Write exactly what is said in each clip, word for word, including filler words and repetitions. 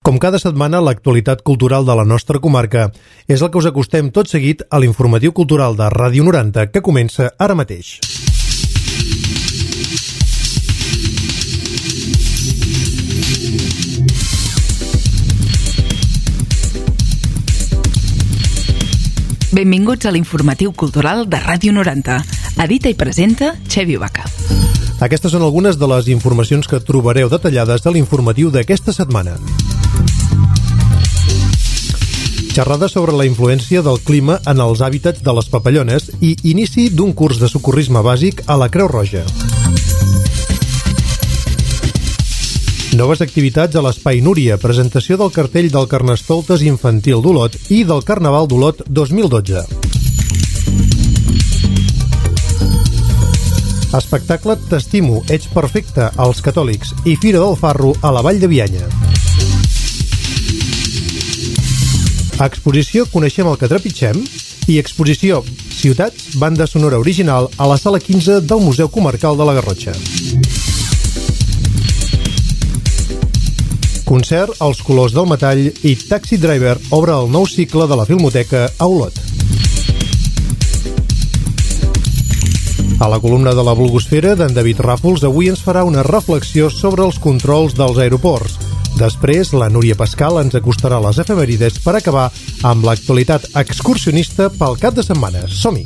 Com cada setmana, l'actualitat cultural de la nostra comarca és el que us acostem tot seguit a l'informatiu cultural de Ràdio noranta, que comença ara mateix. Benvinguts a l'informatiu cultural de Ràdio noranta. Edita i presenta Xevi Vaca. Aquestes són algunes de les informacions que trobareu detallades a l'informatiu d'aquesta setmana. Xerrada sobre la influència del clima en els hàbitats de les papallones i inici d'un curs de socorrisme bàsic a la Creu Roja. Noves activitats a l'Espai Núria, presentació del cartell del Carnestoltes Infantil d'Olot i del Carnaval d'Olot dos mil dotze. Espectacle T'estimo, ets perfecte als catòlics i Fira del Farro a la Vall de Bianya. Exposició Coneixem el que trepitgem i exposició Ciutats, banda sonora original a la sala quinze del Museu Comarcal de la Garrotxa. Concert Els colors del metall i Taxi Driver obre el nou cicle de la Filmoteca a Olot. A la columna de la blogosfera d'en David Ràfols avui ens farà una reflexió sobre els controls dels aeroports. Després, la Núria Pascal ens acostarà les efemèrides per acabar amb l'actualitat excursionista pel cap de setmana. Som-hi!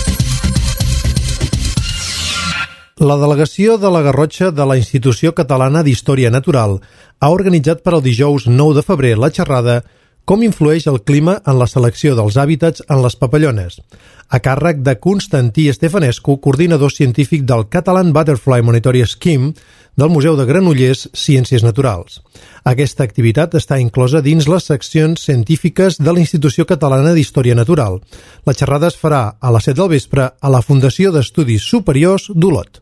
La delegació de la Garrotxa de la Institució Catalana d'Història Natural ha organitzat per al dijous nou de febrer la xerrada Com influeix el clima en la selecció dels hàbitats en les papallones, a càrrec de Constantí Estefanescu, coordinador científic del Catalan Butterfly Monitoring Scheme del Museu de Granollers Ciències Naturals. Aquesta activitat està inclosa dins les seccions científiques de la Institució Catalana d'Història Natural. La xerrada es farà a les set del vespre a la Fundació d'Estudis Superiors d'Olot.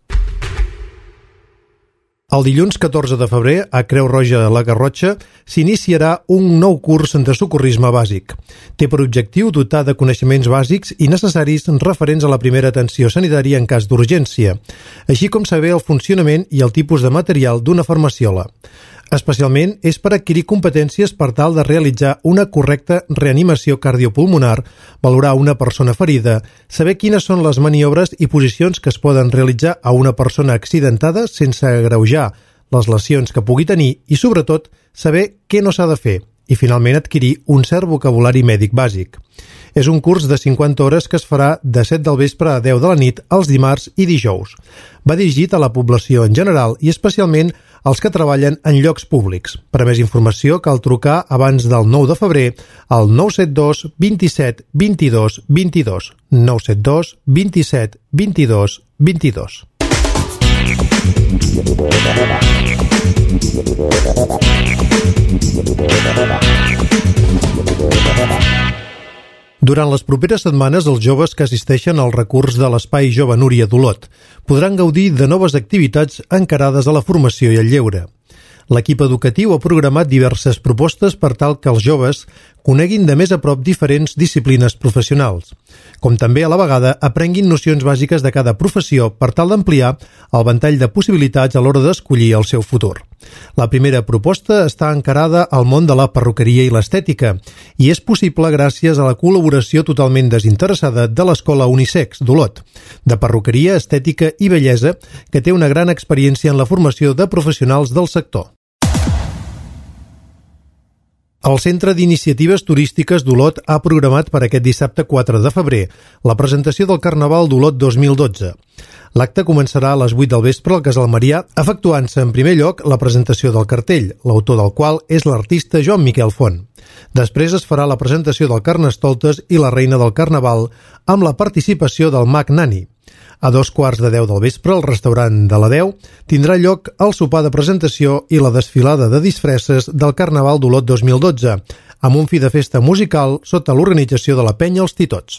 El dilluns catorze de febrer, a Creu Roja de la Garrotxa, s'iniciarà un nou curs de socorrisme bàsic. Té per objectiu dotar de coneixements bàsics i necessaris referents a la primera atenció sanitària en cas d'urgència, així com saber el funcionament i el tipus de material d'una farmaciola. Especialment és per adquirir competències per tal de realitzar una correcta reanimació cardiopulmonar, valorar una persona ferida, saber quines són les maniobres i posicions que es poden realitzar a una persona accidentada sense agreujar les lesions que pugui tenir i, sobretot, saber què no s'ha de fer i, finalment, adquirir un cert vocabulari mèdic bàsic. És un curs de cinquanta hores que es farà de set del vespre a deu de la nit els dimarts i dijous. Va dirigit a la població en general i especialment als que treballen en llocs públics. Per a més informació cal trucar abans del nou de febrer al nou set dos vint-i-set vint-i-dos vint-i-dos, nou set dos vint-i-set vint-i-dos vint-i-dos. Durant les properes setmanes, els joves que assisteixen al recurs de l'Espai Jove Núria d'Olot podran gaudir de noves activitats encarades a la formació i el lleure. L'equip educatiu ha programat diverses propostes per tal que els joves coneguin de més a prop diferents disciplines professionals, com també a la vegada aprenguin nocions bàsiques de cada professió per tal d'ampliar el ventall de possibilitats a l'hora d'escollir el seu futur. La primera proposta està encarada al món de la perruqueria i l'estètica i és possible gràcies a la col·laboració totalment desinteressada de l'Escola Unisex d'Olot, de perruqueria, estètica i bellesa, que té una gran experiència en la formació de professionals del sector. El Centre d'Iniciatives Turístiques d'Olot ha programat per aquest dissabte quatre de febrer la presentació del Carnaval d'Olot dos mil dotze. L'acte començarà a les vuit del vespre al Casal Marià, efectuant-se en primer lloc la presentació del cartell, l'autor del qual és l'artista Joan Miquel Font. Després es farà la presentació del Carnestoltes i la Reina del Carnaval amb la participació del Mag Nani. A dos quarts de deu del vespre, al restaurant de la Deu, tindrà lloc el sopar de presentació i la desfilada de disfresses del Carnaval d'Olot dos mil dotze, amb un fi de festa musical sota l'organització de la Penya Els Titots.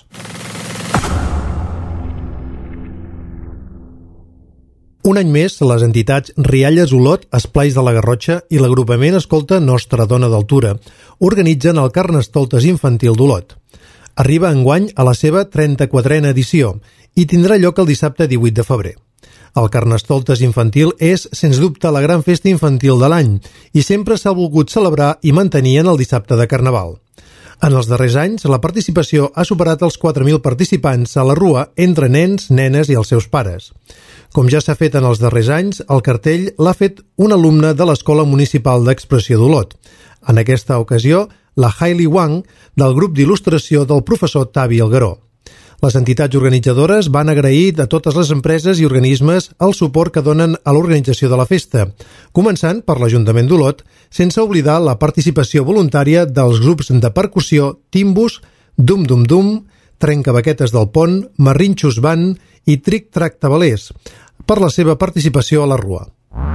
Un any més, les entitats Rialles Olot, Esplais de la Garrotxa i l'agrupament Escolta Nostra Dona d'Altura organitzen el Carnestoltes Infantil d'Olot. Arriba enguany a la seva trenta-quatrena edició i tindrà lloc el dissabte divuit de febrer. El Carnestoltes infantil és, sens dubte, la gran festa infantil de l'any i sempre s'ha volgut celebrar i mantenir en el dissabte de Carnaval. En els darrers anys, la participació ha superat els quatre mil participants a la rua entre nens, nenes i els seus pares. Com ja s'ha fet en els darrers anys, el cartell l'ha fet un alumne de l'Escola Municipal d'Expressió d'Olot. En aquesta ocasió, la Hailey Wang, del grup d'il·lustració del professor Tavi Algueró. Les entitats organitzadores van agrair a totes les empreses i organismes el suport que donen a l'organització de la festa, començant per l'Ajuntament d'Olot, sense oblidar la participació voluntària dels grups de percussió Timbus, Dum Dum Dum, Trencabaquetes del Pont, Marrinxos Band i Tric Trac Tabalers, per la seva participació a la rua.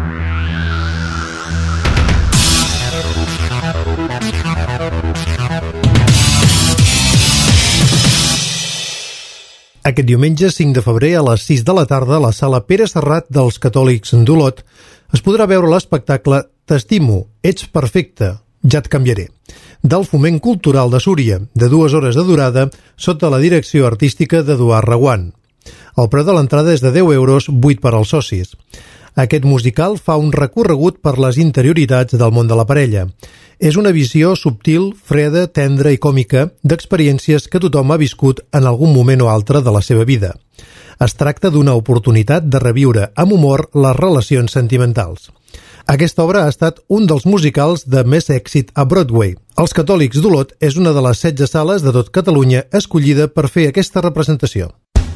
Aquest diumenge, cinc de febrer, a les sis de la tarda, a la sala Pere Serrat dels Catòlics d'Olot, es podrà veure l'espectacle T'estimo, ets perfecte, ja et canviaré, del Foment Cultural de Súria, de dues hores de durada, sota la direcció artística d'Eduard Reguant. El preu de l'entrada és de deu euros, vuit per als socis. Aquest musical fa un recorregut per les interioritats del món de la parella. És una visió subtil, freda, tendra i còmica d'experiències que tothom ha viscut en algun moment o altre de la seva vida. Es tracta d'una oportunitat de reviure amb humor les relacions sentimentals. Aquesta obra ha estat un dels musicals de més èxit a Broadway. Els Catòlics d'Olot és una de les setze sales de tot Catalunya escollida per fer aquesta representació.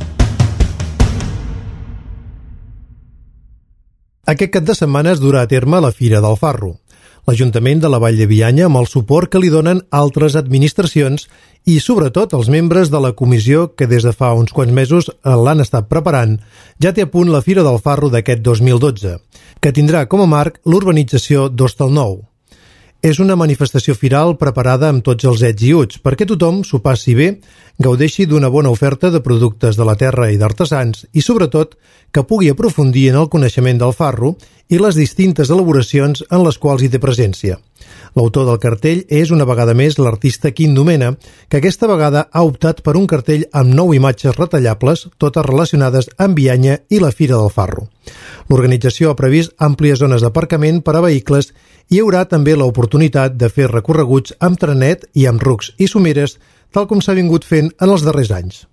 Aquest cap de setmana es durà a terme la Fira del Farro. L'Ajuntament de la Vall de Bianya, amb el suport que li donen altres administracions i, sobretot, els membres de la comissió que des de fa uns quants mesos l'han estat preparant, ja té a punt la Fira del Farro d'aquest dos mil dotze, que tindrà com a marc l'urbanització d'Hostalnou. És una manifestació firal preparada amb tots els ets i uts perquè tothom s'ho passi bé, gaudeixi d'una bona oferta de productes de la terra i d'artesans i, sobretot, que pugui aprofundir en el coneixement del farro i les distintes elaboracions en les quals hi té presència. L'autor del cartell és una vegada més l'artista Quim Domena, que aquesta vegada ha optat per un cartell amb nou imatges retallables, totes relacionades amb Bianya i la Fira del Farro. L'organització ha previst àmplies zones d'aparcament per a vehicles i hi haurà també l'oportunitat de fer recorreguts amb trenet i amb rucs i someres, tal com s'ha vingut fent en els darrers anys.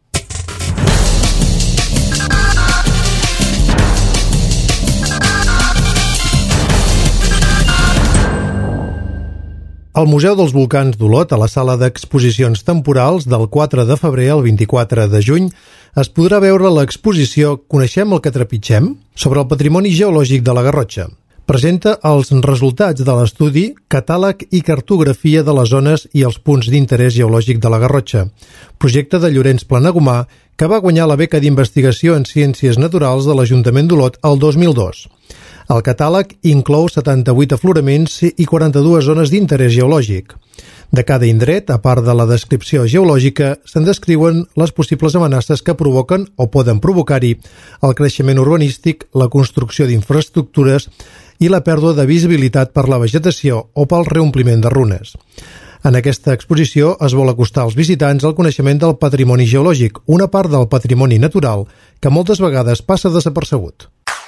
Al Museu dels Volcans d'Olot, a la sala d'exposicions temporals, del quatre de febrer al vint-i-quatre de juny, es podrà veure l'exposició Coneixem el que trepitgem? Sobre el patrimoni geològic de la Garrotxa. Presenta els resultats de l'estudi Catàleg i cartografia de les zones i els punts d'interès geològic de la Garrotxa, projecte de Llorenç Planagumà, que va guanyar la beca d'investigació en ciències naturals de l'Ajuntament d'Olot el dos mil dos. El catàleg inclou setanta-vuit afloraments i quaranta-dues zones d'interès geològic. De cada indret, a part de la descripció geològica, se'n descriuen les possibles amenaces que provoquen o poden provocar-hi el creixement urbanístic, la construcció d'infraestructures i la pèrdua de visibilitat per la vegetació o pel reompliment de runes. En aquesta exposició es vol acostar als visitants al coneixement del patrimoni geològic, una part del patrimoni natural que moltes vegades passa desapercebut.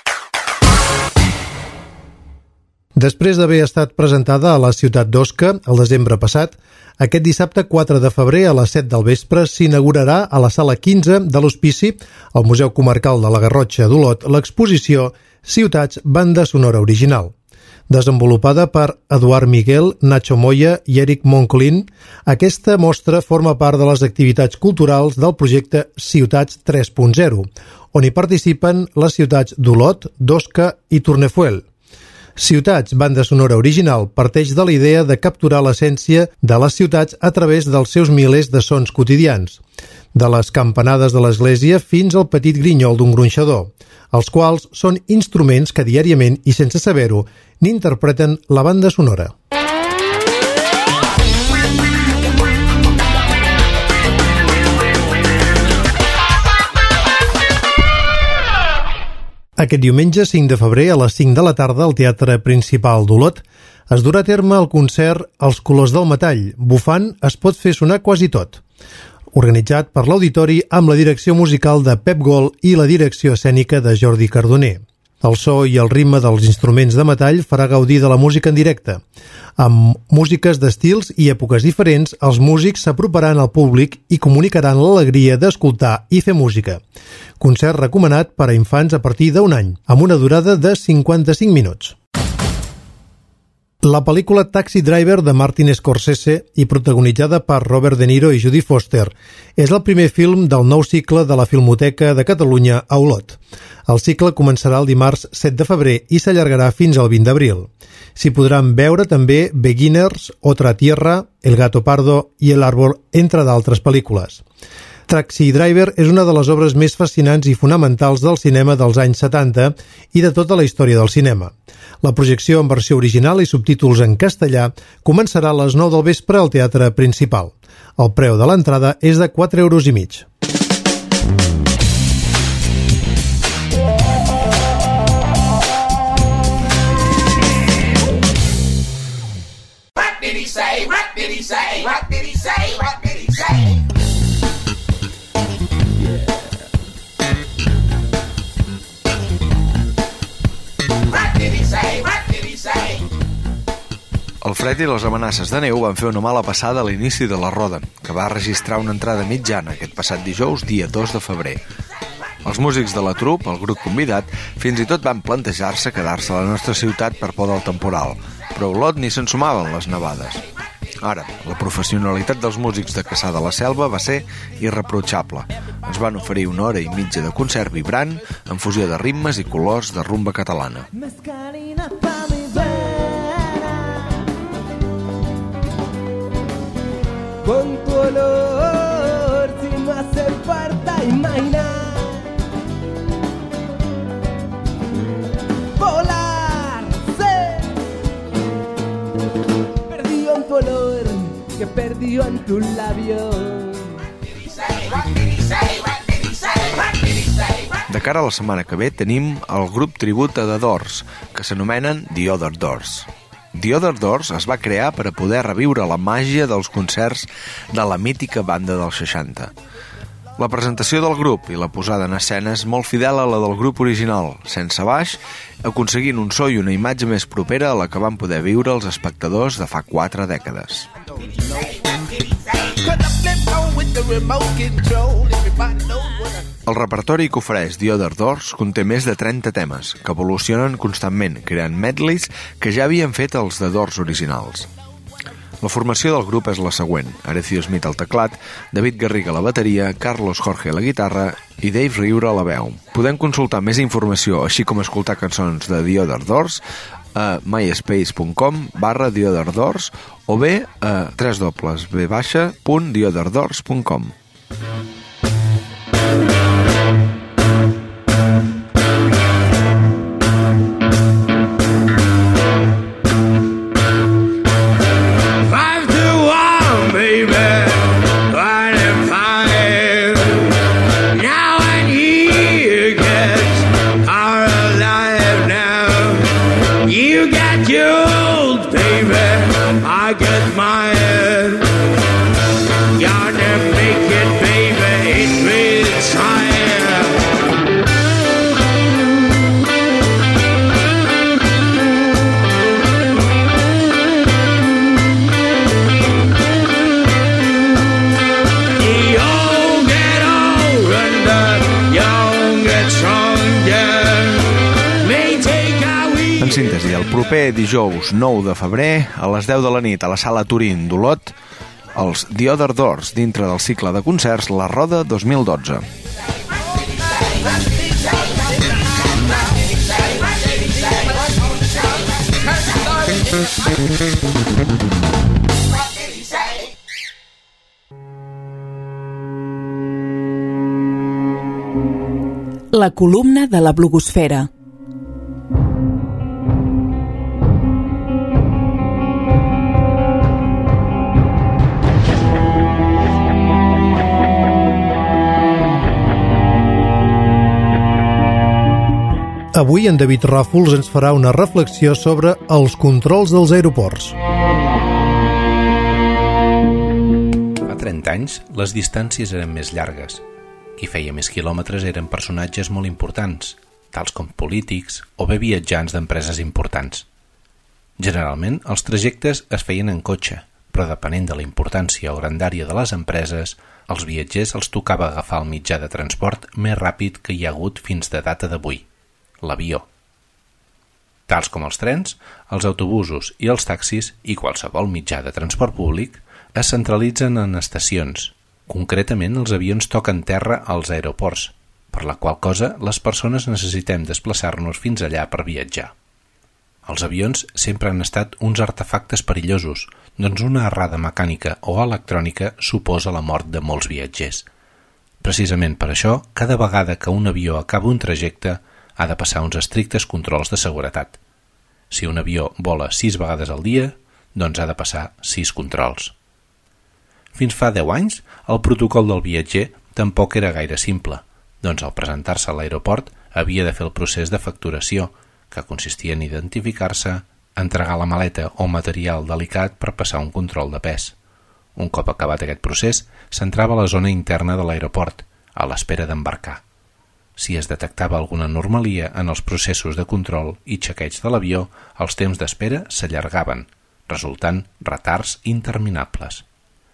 Després d'haver estat presentada a la ciutat d'Osca el desembre passat, aquest dissabte quatre de febrer a les set del vespre s'inaugurarà a la sala quinze de l'Hospici, al Museu Comarcal de la Garrotxa d'Olot, l'exposició Ciutats, banda sonora original. Desenvolupada per Eduard Miguel, Nacho Moya i Eric Moncolin, aquesta mostra forma part de les activitats culturals del projecte Ciutats tres punt zero, on hi participen les ciutats d'Olot, d'Osca i Tornefuel. Ciutats, banda sonora original, parteix de la idea de capturar l'essència de les ciutats a través dels seus milers de sons quotidians, de les campanades de l'església fins al petit grinyol d'un gronxador, els quals són instruments que diàriament i sense saber-ho n'interpreten la banda sonora. Aquest diumenge, cinc de febrer, a les cinc de la tarda, al Teatre Principal d'Olot, es durà a terme el concert Els colors del metall, bufant es pot fer sonar quasi tot. organitzat per l'Auditori amb la direcció musical de Pep Gol i la direcció escènica de Jordi Cardoner. El so i el ritme dels instruments de metall farà gaudir de la música en directe. Amb músiques d'estils i èpoques diferents, els músics s'aproparan al públic i comunicaran l'alegria d'escoltar i fer música. Concert recomanat per a infants a partir d'un any, amb una durada de cinquanta-cinc minuts. La pel·lícula Taxi Driver de Martin Scorsese i protagonitzada per Robert De Niro i Jodie Foster és el primer film del nou cicle de la Filmoteca de Catalunya a Olot. El cicle començarà el dimarts set de febrer i s'allargarà fins al vint d'abril. S'hi podran veure també Beginners, Otra Tierra, El gato pardo i El árbol, entre d'altres pel·lícules. Taxi Driver és una de les obres més fascinants i fonamentals del cinema dels anys setanta i de tota la història del cinema. La projecció en versió original i subtítols en castellà començarà a les nou del vespre al Teatre Principal. El preu de l'entrada és de quatre euros i mig. What did he say? What did he say? What did he say? What did he say? El fred i les amenaces de neu van fer una mala passada a l'inici de la roda, que va registrar una entrada mitjana aquest passat dijous, dia dos de febrer. Els músics de la troupe, el grup convidat, fins i tot van plantejar-se quedar-se a la nostra ciutat per por del temporal, però a Olot ni se'n sumaven les nevades. Ara, la professionalitat dels músics de Caçà de la Selva va ser irreprotxable. Ens van oferir una hora i mitja de concert vibrant, amb fusió de ritmes i colors de rumba catalana. Con tu olor sin hacer falta imaginar volar, ser perdido en tu olor que perdió en tus labios. De cara a la setmana que ve tenim el grup tribut a The Doors, que s'anomenen The Other Doors. The Other Doors es va crear per a poder reviure la màgia dels concerts de la mítica banda dels seixanta. La presentació del grup i la posada en escena és molt fidel a la del grup original, sense baix, aconseguint un so i una imatge més propera a la que van poder viure els espectadors de fa quatre dècades. El repertori que ofereix The Other Doors conté més de trenta temes, que evolucionen constantment, creant medleys que ja havien fet els The Doors originals. La formació del grup és la següent: Arecio Smith al teclat, David Garriga a la bateria, Carlos Jorge a la guitarra i Dave Riura a la veu. Podem consultar més informació, així com escoltar cançons de The Other Doors, a myspace.com barra The Other Doors o bé a w w w punt the other doors punt com. En síntesi, el proper dijous nou de febrer, a les deu de la nit, a la Sala Turín d'Olot, els The Other Doors, dintre del cicle de concerts La Roda dos mil dotze. La columna de la blogosfera. Avui en David Ràfols ens farà una reflexió sobre els controls dels aeroports. Fa trenta anys, les distàncies eren més llargues. Qui feia més quilòmetres eren personatges molt importants, tals com polítics o bé viatjants d'empreses importants. Generalment, els trajectes es feien en cotxe, però depenent de la importància o grandària de les empreses, als viatgers els tocava agafar el mitjà de transport més ràpid que hi ha hagut fins de data d'avui, l'avió. Tals com els trens, els autobusos i els taxis i qualsevol mitjà de transport públic es centralitzen en estacions. Concretament, els avions toquen terra als aeroports, per la qual cosa les persones necessitem desplaçar-nos fins allà per viatjar. Els avions sempre han estat uns artefactes perillosos, doncs una errada mecànica o electrònica suposa la mort de molts viatgers. Precisament per això, cada vegada que un avió acaba un trajecte, ha de passar uns estrictes controls de seguretat. Si un avió vola sis vegades al dia, doncs ha de passar sis controls. Fins fa deu anys, el protocol del viatger tampoc era gaire simple, doncs al presentar-se a l'aeroport havia de fer el procés de facturació, que consistia en identificar-se, entregar la maleta o material delicat per passar un control de pes. Un cop acabat aquest procés, s'entrava a la zona interna de l'aeroport, a l'espera d'embarcar. Si es detectava alguna anomalia en els processos de control i xequeig de l'avió, els temps d'espera s'allargaven, resultant retards interminables.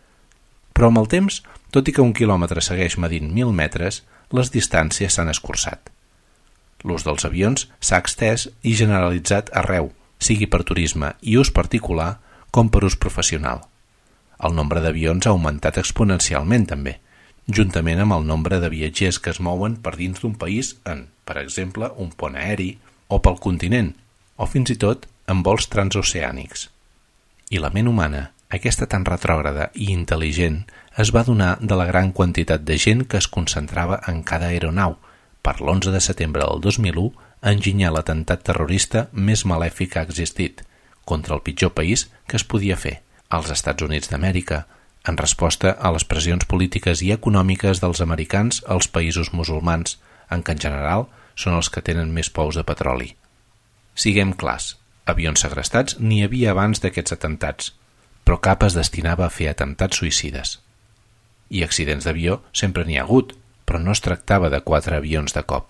Però amb el temps, tot i que un quilòmetre segueix medint mil metres, les distàncies s'han escurçat. L'ús dels avions s'ha extès i generalitzat arreu, sigui per turisme i ús particular com per ús professional. El nombre d'avions ha augmentat exponencialment també, juntament amb el nombre de viatgers que es mouen per dins d'un país en, per exemple, un pont aeri o pel continent, o fins i tot en vols transoceànics. I la ment humana, aquesta tan retrògrada i intel·ligent, es va donar de la gran quantitat de gent que es concentrava en cada aeronau, per l'onze de setembre del dos mil u enginyar l'atemptat terrorista més malèfic que ha existit, contra el pitjor país que es podia fer, als Estats Units d'Amèrica, en resposta a les pressions polítiques i econòmiques dels americans als països musulmans, en què en general són els que tenen més pous de petroli. Siguem clars, avions segrestats n'hi havia abans d'aquests atemptats, però cap es destinava a fer atemptats suïcides. I accidents d'avió sempre n'hi ha hagut, però no es tractava de quatre avions de cop.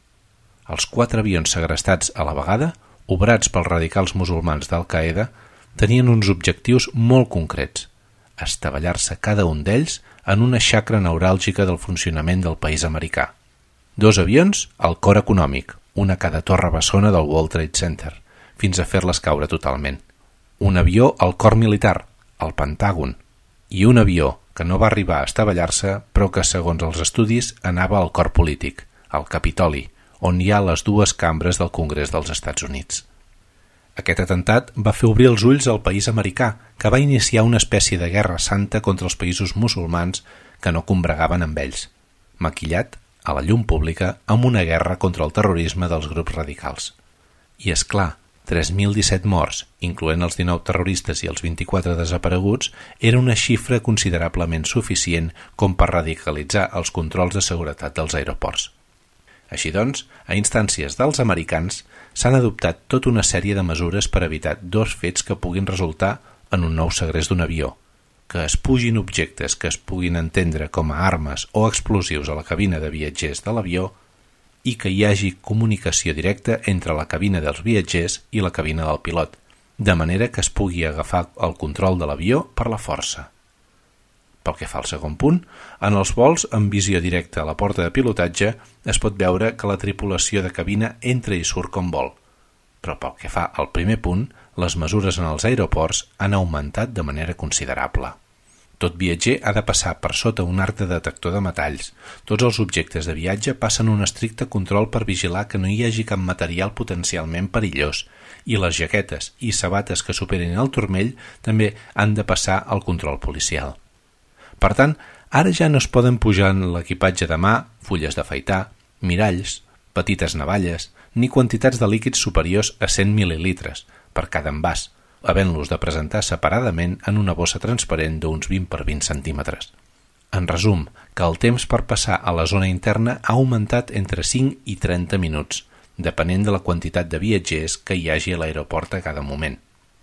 Els quatre avions segrestats a la vegada, obrats pels radicals musulmans d'Al-Qaeda, tenien uns objectius molt concrets, estavellar-se cada un d'ells en una xacra neuràlgica del funcionament del país americà. Dos avions al cor econòmic, una a cada torre bessona del World Trade Center, fins a fer-les caure totalment. Un avió al cor militar, al Pentàgon, i un avió que no va arribar a estavellar-se, però que, segons els estudis, anava al cor polític, al Capitoli, on hi ha les dues cambres del Congrés dels Estats Units. Aquest atemptat va fer obrir els ulls al país americà, que va iniciar una espècie de guerra santa contra els països musulmans que no combregaven amb ells, maquillat a la llum pública amb una guerra contra el terrorisme dels grups radicals. I és clar, tres mil disset morts, incloent els dinou terroristes i els vint-i-quatre desapareguts, era una xifra considerablement suficient com per radicalitzar els controls de seguretat dels aeroports. Així doncs, a instàncies dels americans, s'han adoptat tota una sèrie de mesures per evitar dos fets que puguin resultar en un nou segrest d'un avió, que es pugin objectes que es puguin entendre com a armes o explosius a la cabina de viatgers de l'avió i que hi hagi comunicació directa entre la cabina dels viatgers i la cabina del pilot, de manera que es pugui agafar el control de l'avió per la força. Pel que fa al segon punt, en els vols amb visió directa a la porta de pilotatge es pot veure que la tripulació de cabina entra i surt com vol, però pel que fa al primer punt, les mesures en els aeroports han augmentat de manera considerable. Tot viatger ha de passar per sota un arc de detector de metalls. Tots els objectes de viatge passen un estricte control per vigilar que no hi hagi cap material potencialment perillós i les jaquetes i sabates que superen el turmell també han de passar el control policial. Per tant, ara ja no es poden pujar en l'equipatge de mà fulles d'afaitar, miralls, petites navalles, ni quantitats de líquids superiors a cent mil·lilitres per cada envàs, havent-los de presentar separadament en una bossa transparent d'uns vint per vint centímetres. En resum, que el temps per passar a la zona interna ha augmentat entre cinc i trenta minuts, depenent de la quantitat de viatgers que hi hagi a l'aeroport a cada moment.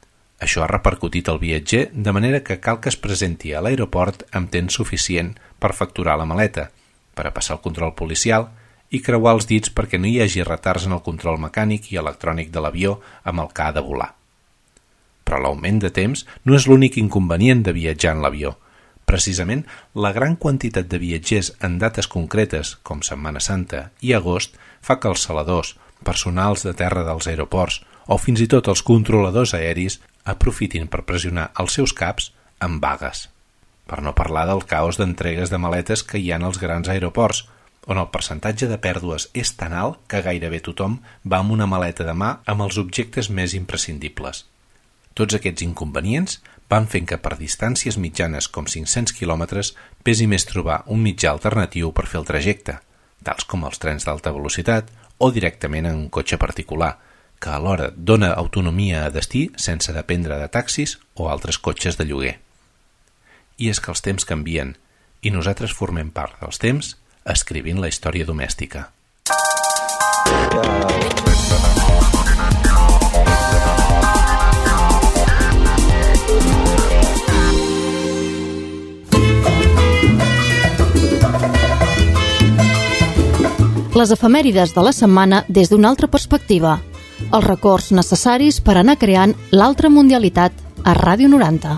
Això ha repercutit al viatger, de manera que cal que es presenti a l'aeroport amb temps suficient per facturar la maleta, per a passar el control policial i creuar els dits perquè no hi hagi retards en el control mecànic i electrònic de l'avió amb el que ha de volar. Però l'augment de temps no és l'únic inconvenient de viatjar en l'avió. Precisament, la gran quantitat de viatgers en dates concretes, com Setmana Santa i agost, fa que els saladors, personals de terra dels aeroports o fins i tot els controladors aeris aprofitin per pressionar els seus caps amb vagues. Per no parlar del caos d'entregues de maletes que hi ha als grans aeroports, on el percentatge de pèrdues és tan alt que gairebé tothom va amb una maleta de mà amb els objectes més imprescindibles. Tots aquests inconvenients van fent que per distàncies mitjanes com cinc-cents quilòmetres pesi més trobar un mitjà alternatiu per fer el trajecte, tals com els trens d'alta velocitat o directament en un cotxe particular, que alhora dona autonomia a destí sense dependre de taxis o altres cotxes de lloguer. I és que els temps canvien, i nosaltres formem part dels temps escrivint la història domèstica. Les efemèrides de la setmana des d'una altra perspectiva. Els records necessaris per anar creant l'altra mundialitat a Ràdio noranta.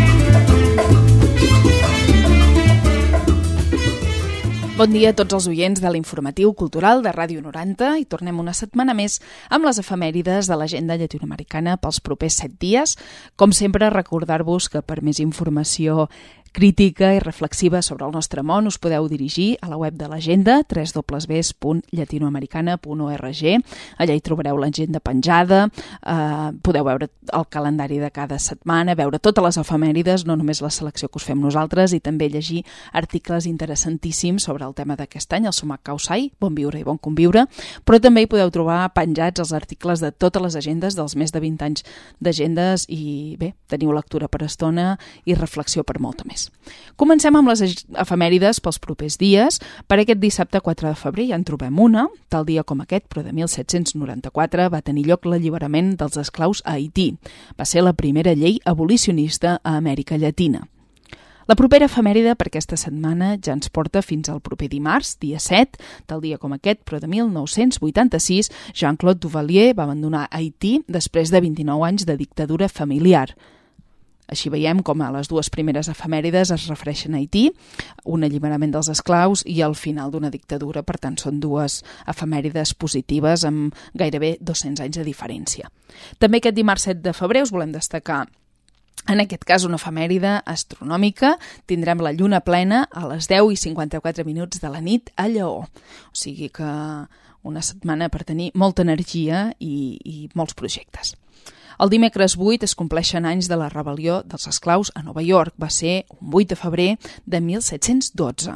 Bon dia a tots els oients de l'informatiu cultural de Ràdio noranta i tornem una setmana més amb les efemèrides de l'agenda llatinoamericana pels propers set dies. Com sempre, recordar-vos que per més informació crítica i reflexiva sobre el nostre món us podeu dirigir a la web de l'agenda w w w punt llatinoamericana punt org. Allà hi trobareu l'agenda penjada, eh, podeu veure el calendari de cada setmana, veure totes les efemèrides, no només la selecció que us fem nosaltres, i també llegir articles interessantíssims sobre el tema d'aquest any, el Sumac Kausai, Bon Viure i Bon Conviure, però també hi podeu trobar penjats els articles de totes les agendes dels més de vint anys d'agendes i bé, teniu lectura per estona i reflexió per molta més. Comencem amb les efemèrides pels propers dies. Per aquest dissabte quatre de febrer ja en trobem una. Tal dia com aquest, però de mil set-cents noranta-quatre, va tenir lloc l'alliberament dels esclaus a Haití. Va ser la primera llei abolicionista a Amèrica Llatina. La propera efemèride per aquesta setmana ja ens porta fins al proper dimarts, dia set, tal dia com aquest, però de mil nou-cents vuitanta-sis, Jean-Claude Duvalier va abandonar Haití després de vint-i-nou anys de dictadura familiar. Així veiem com a les dues primeres efemèrides es refereixen a Haití, un alliberament dels esclaus i el final d'una dictadura. Per tant, són dues efemèrides positives amb gairebé dos-cents anys de diferència. També aquest dimarts set de febrer us volem destacar, en aquest cas, una efemèride astronòmica. Tindrem la lluna plena a les deu i cinquanta-quatre minuts de la nit a Lleó. O sigui que una setmana per tenir molta energia i, i molts projectes. El dimecres vuit es compleixen anys de la rebel·lió dels esclaus a Nova York. Va ser un vuit de febrer de mil set-cents dotze.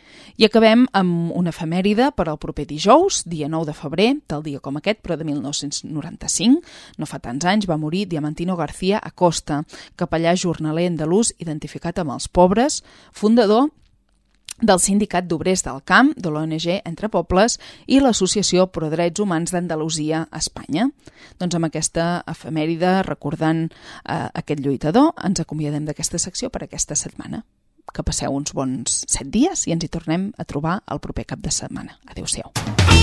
I acabem amb una efemèride per al proper dijous, dia nou de febrer, tal dia com aquest, però de mil nou-cents noranta-cinc. No fa tants anys va morir Diamantino García Acosta, capellà jornaler andalús identificat amb els pobres, fundador del Sindicat d'Obrers del Camp, de l'O N G Entre Pobles i l'Associació Pro Drets Humans d'Andalusia a Espanya. Doncs amb aquesta efemèride, recordant eh, aquest lluitador, ens acomiadem d'aquesta secció per aquesta setmana. Que passeu uns bons set dies i ens hi tornem a trobar el proper cap de setmana. Adéu-siau.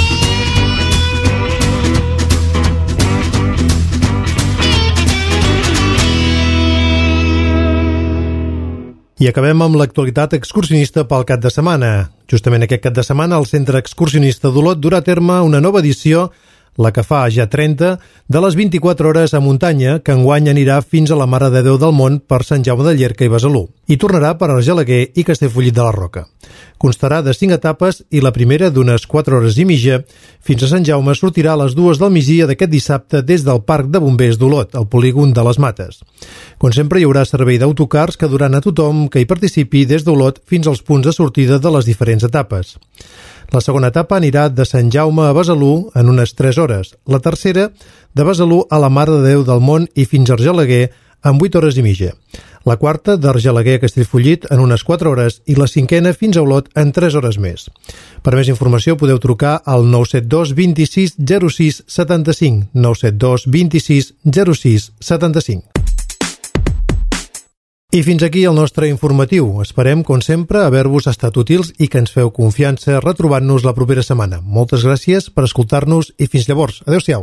I acabem amb l'actualitat excursionista pel cap de setmana. Justament aquest cap de setmana el Centre Excursionista d'Olot durà a terme una nova edició, la que fa ja trenta, de les vint-i-quatre hores a muntanya, que enguany anirà fins a la Mare de Déu del Món per Sant Jaume de Llierca i Besalú. I tornarà per Argelaguer i Castellfollit de la Roca. Constarà de cinc etapes i la primera d'unes quatre hores i mitja fins a Sant Jaume sortirà a les dues del migdia d'aquest dissabte des del Parc de Bombers d'Olot, al polígon de les Mates. Com sempre, hi haurà servei d'autocars que duran a tothom que hi participi des d'Olot fins als punts de sortida de les diferents etapes. La segona etapa anirà de Sant Jaume a Besalú en unes tres hores. La tercera, de Besalú a la Mare de Déu del Món i fins a Argelaguer en vuit hores i mitja. La quarta, d'Argelaguer a Castellfollit en unes quatre hores i la cinquena fins a Olot en tres hores més. Per més informació podeu trucar al nou set dos vint-i-sis zero sis setanta-cinc, nou set dos vint-i-sis zero sis setanta-cinc. I fins aquí el nostre informatiu. Esperem, com sempre, haver-vos estat útils i que ens feu confiança retrobant-nos la propera setmana. Moltes gràcies per escoltar-nos i fins llavors. Adéu-siau.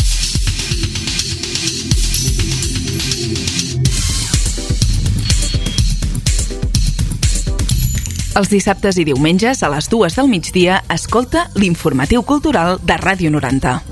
Els dissabtes i diumenges a les dues del migdia escolta l'Informatiu Cultural de Ràdio noranta.